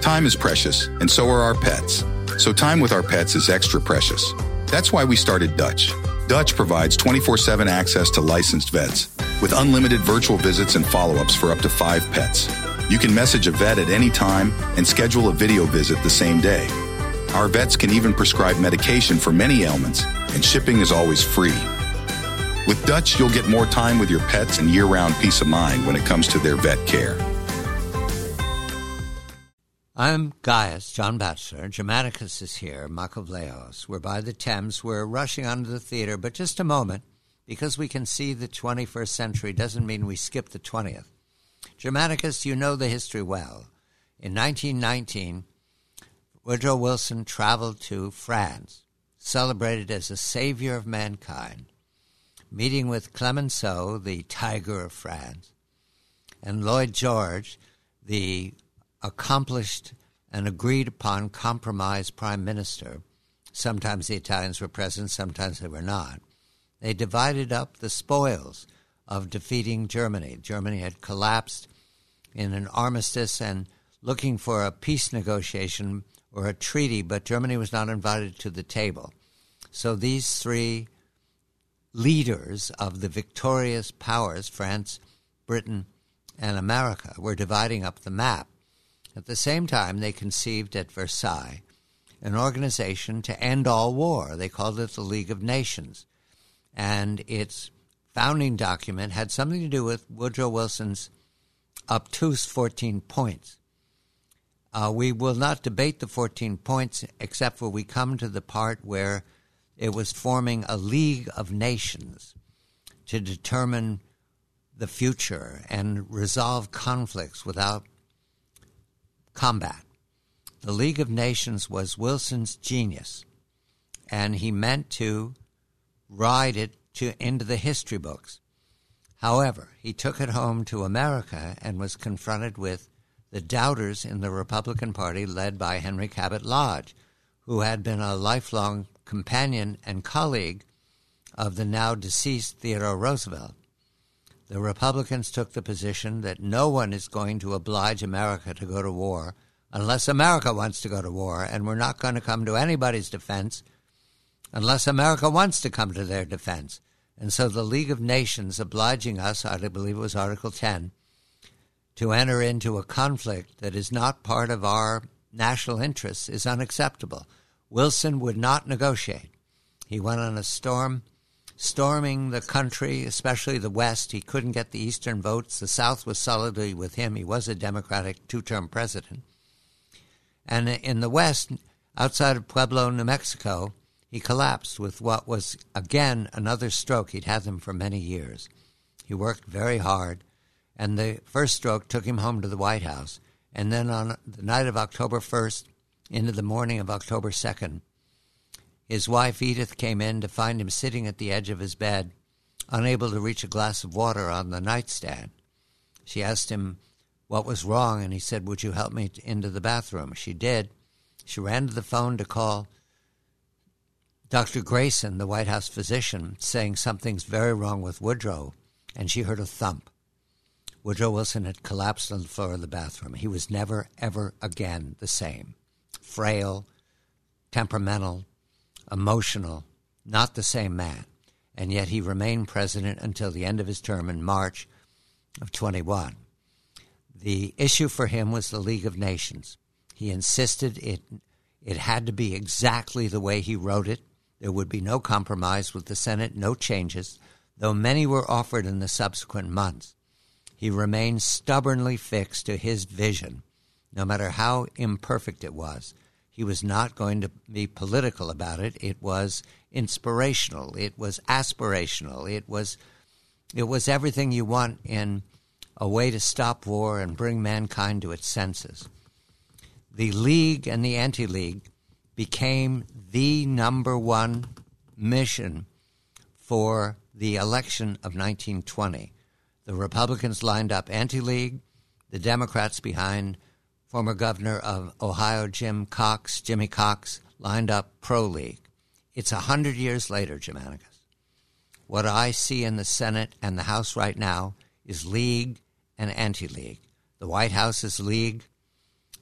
Time is precious, and so are our pets. So time with our pets is extra precious. That's why we started Dutch. Dutch provides 24/7 access to licensed vets with unlimited virtual visits and follow-ups for up to 5 pets. You can message a vet at any time and schedule a video visit the same day. Our vets can even prescribe medication for many ailments, and shipping is always free. With Dutch, you'll get more time with your pets and year-round peace of mind when it comes to their vet care. I'm Gaius, John Batchelor. Germanicus is here, Machiavellios. We're by the Thames. We're rushing onto the theater, but just a moment, because we can see the 21st century doesn't mean we skip the 20th. Germanicus, you know the history well. In 1919, Woodrow Wilson traveled to France, celebrated as a savior of mankind, meeting with Clemenceau, the Tiger of France, and Lloyd George, the accomplished and agreed-upon compromise prime minister. Sometimes the Italians were present, sometimes they were not. They divided up the spoils of defeating Germany. Germany had collapsed in an armistice and looking for a peace negotiation or a treaty, but Germany was not invited to the table. So these three leaders of the victorious powers, France, Britain, and America, were dividing up the map. At the same time, they conceived at Versailles an organization to end all war. They called it the League of Nations. And its founding document had something to do with Woodrow Wilson's obtuse 14 points. We will not debate the 14 points except for we come to the part where it was forming a League of Nations to determine the future and resolve conflicts without combat. The League of Nations was Wilson's genius, and he meant to ride it into the history books. However, he took it home to America and was confronted with the doubters in the Republican Party led by Henry Cabot Lodge, who had been a lifelong companion and colleague of the now deceased Theodore Roosevelt. The Republicans took the position that no one is going to oblige America to go to war unless America wants to go to war, and we're not going to come to anybody's defense unless America wants to come to their defense. And so the League of Nations obliging us, I believe it was Article 10, to enter into a conflict that is not part of our national interests is unacceptable. Wilson would not negotiate. He went on a storming the country, especially the West. He couldn't get the Eastern votes. The South was solidly with him. He was a Democratic two-term president. And in the West, outside of Pueblo, New Mexico, he collapsed with what was, again, another stroke. He'd had them for many years. He worked very hard, and the first stroke took him home to the White House. And then on the night of October 1st, into the morning of October 2nd, his wife Edith came in to find him sitting at the edge of his bed, unable to reach a glass of water on the nightstand. She asked him what was wrong, and he said, "Would you help me into the bathroom?" She did. She ran to the phone to call Dr. Grayson, the White House physician, saying something's very wrong with Woodrow, and she heard a thump. Woodrow Wilson had collapsed on the floor of the bathroom. He was never, ever again the same. Frail, temperamental, emotional, not the same man. And yet he remained president until the end of his term in March of 21. The issue for him was the League of Nations. He insisted it had to be exactly the way he wrote it. There would be no compromise with the Senate, no changes, though many were offered in the subsequent months. He remained stubbornly fixed to his vision, no matter how imperfect it was. He was not going to be political about it. It was inspirational. It was aspirational. It was everything you want in a way to stop war and bring mankind to its senses. The League and the Anti-League became the number one mission for the election of 1920. The Republicans lined up Anti-League, the Democrats behind former governor of Ohio, Jimmy Cox, lined up pro-League. It's 100 years later, Germanicus. What I see in the Senate and the House right now is League and Anti-League. The White House is League.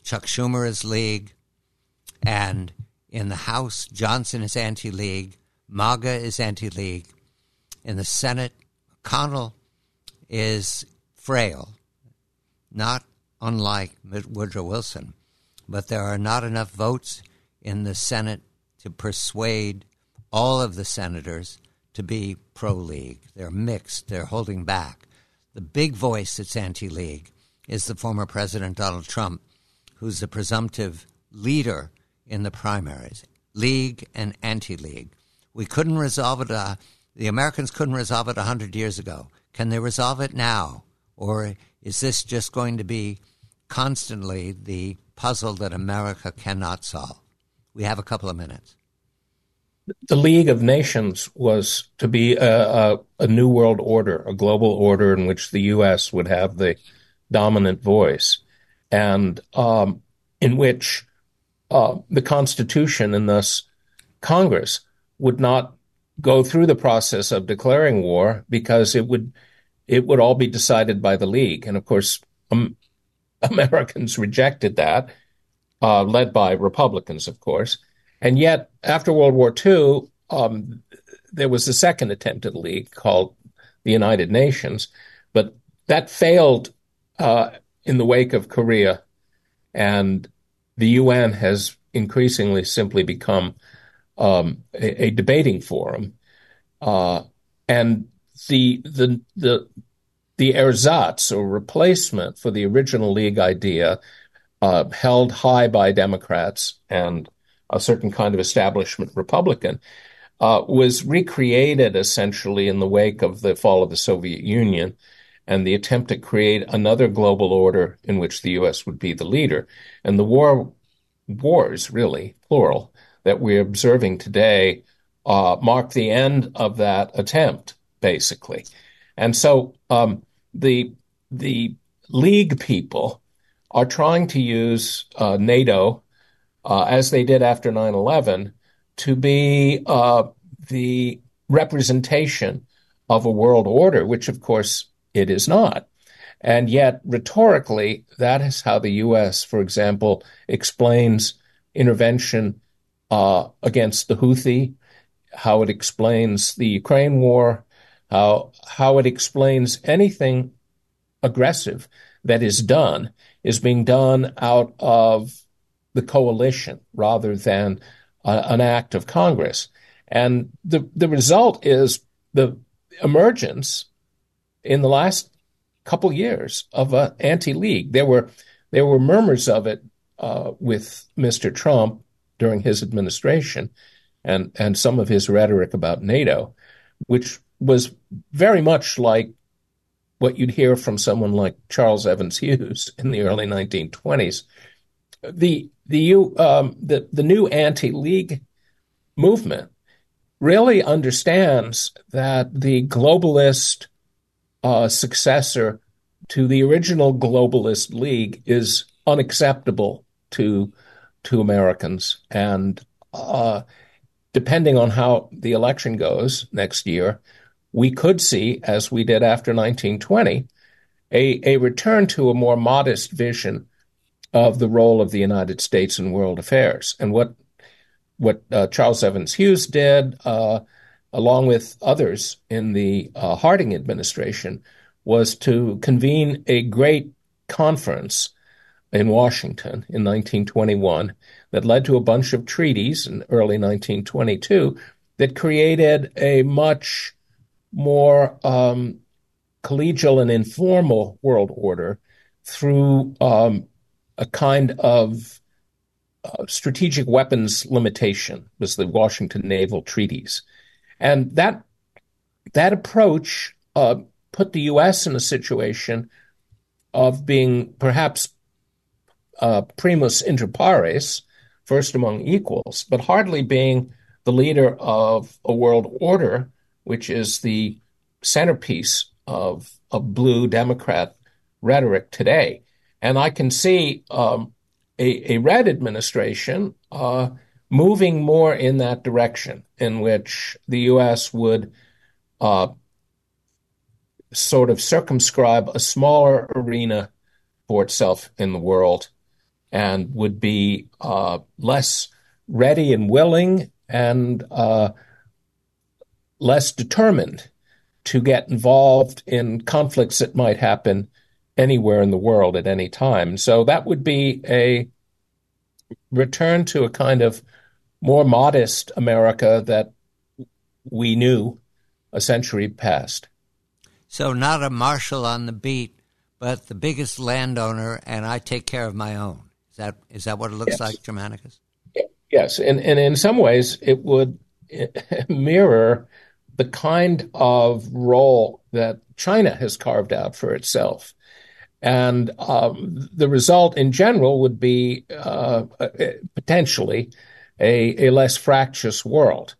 Chuck Schumer is League. And in the House, Johnson is anti-League. MAGA is anti-League. In the Senate, McConnell is frail, not unlike Woodrow Wilson. But there are not enough votes in the Senate to persuade all of the senators to be pro-League. They're mixed. They're holding back. The big voice that's anti-League is the former President Donald Trump, who's the presumptive leader in the primaries, League and anti-League. We couldn't resolve it. The Americans couldn't resolve it 100 years ago. Can they resolve it now? Or is this just going to be constantly the puzzle that America cannot solve? We have a couple of minutes. The League of Nations was to be a new world order, a global order in which the U.S. would have the dominant voice, and in which the Constitution and thus Congress would not go through the process of declaring war because it would all be decided by the League. And of course, Americans rejected that, led by Republicans, of course. And yet, after World War II, there was a second attempt at a league called the United Nations, but that failed in the wake of Korea, and the UN has increasingly simply become a debating forum. And the ersatz, or replacement for the original League idea, held high by Democrats and a certain kind of establishment Republican, was recreated essentially in the wake of the fall of the Soviet Union and the attempt to create another global order in which the U.S. would be the leader. And the wars, really, plural, that we're observing today mark the end of that attempt, basically. And so the League people are trying to use NATO, as they did after 9/11, to be the representation of a world order, which, of course, it is not. And yet, rhetorically, that is how the U.S., for example, explains intervention against the Houthi, how it explains the Ukraine war, how it explains anything aggressive that is being done out of the coalition rather than an act of Congress. And the result is the emergence in the last couple years of an anti-League. There were murmurs of it with Mr. Trump during his administration and some of his rhetoric about NATO, which was very much like what you'd hear from someone like Charles Evans Hughes in the early 1920s. The new anti-League movement really understands that the globalist successor to the original globalist League is unacceptable to Americans. And depending on how the election goes next year, we could see, as we did after 1920, a return to a more modest vision of the role of the United States in world affairs. And what Charles Evans Hughes did, along with others in the Harding administration, was to convene a great conference in Washington in 1921 that led to a bunch of treaties in early 1922 that created a much more collegial and informal world order through a kind of strategic weapons limitation, was the Washington Naval Treaties. And that approach put the U.S. in a situation of being perhaps primus inter pares, first among equals, but hardly being the leader of a world order, which is the centerpiece of blue Democrat rhetoric today. And I can see a red administration moving more in that direction, in which the U.S. would sort of circumscribe a smaller arena for itself in the world, and would be less ready and willing and less determined to get involved in conflicts that might happen anywhere in the world at any time. So that would be a return to a kind of more modest America that we knew a century past. So not a marshal on the beat, but the biggest landowner, and I take care of my own. Is that what it looks like, Germanicus? Yes, and in some ways it would mirror the kind of role that China has carved out for itself. And the result in general would be potentially a less fractious world.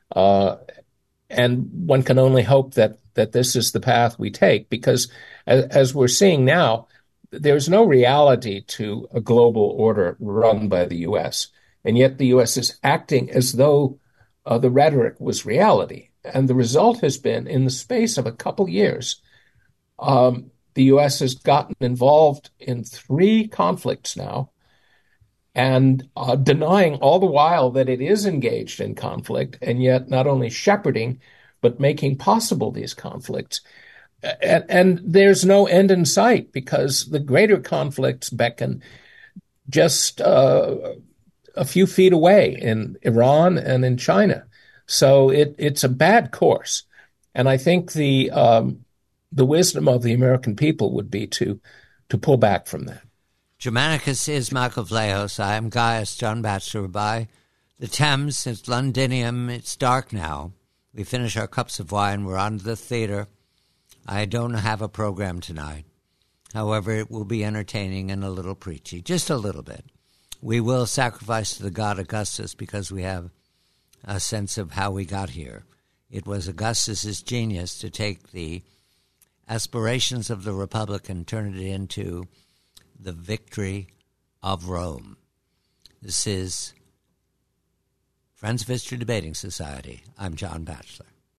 And one can only hope that this is the path we take, because as we're seeing now, there's no reality to a global order run by the U.S. And yet the U.S. is acting as though the rhetoric was reality. And the result has been, in the space of a couple years, the U.S. has gotten involved in 3 conflicts now, and denying all the while that it is engaged in conflict, and yet not only shepherding, but making possible these conflicts. And there's no end in sight, because the greater conflicts beckon just a few feet away in Iran and in China. So it's a bad course. And I think the wisdom of the American people would be to pull back from that. Germanicus is Michael Vlahos. I am Gaius John Batchelor. By the Thames, it's Londinium. It's dark now. We finish our cups of wine. We're on to the theater. I don't have a program tonight. However, it will be entertaining and a little preachy, just a little bit. We will sacrifice to the god Augustus because we have a sense of how we got here. It was Augustus's genius to take the aspirations of the Republic and turn it into the victory of Rome. This is Friends of History Debating Society. I'm John Batchelor.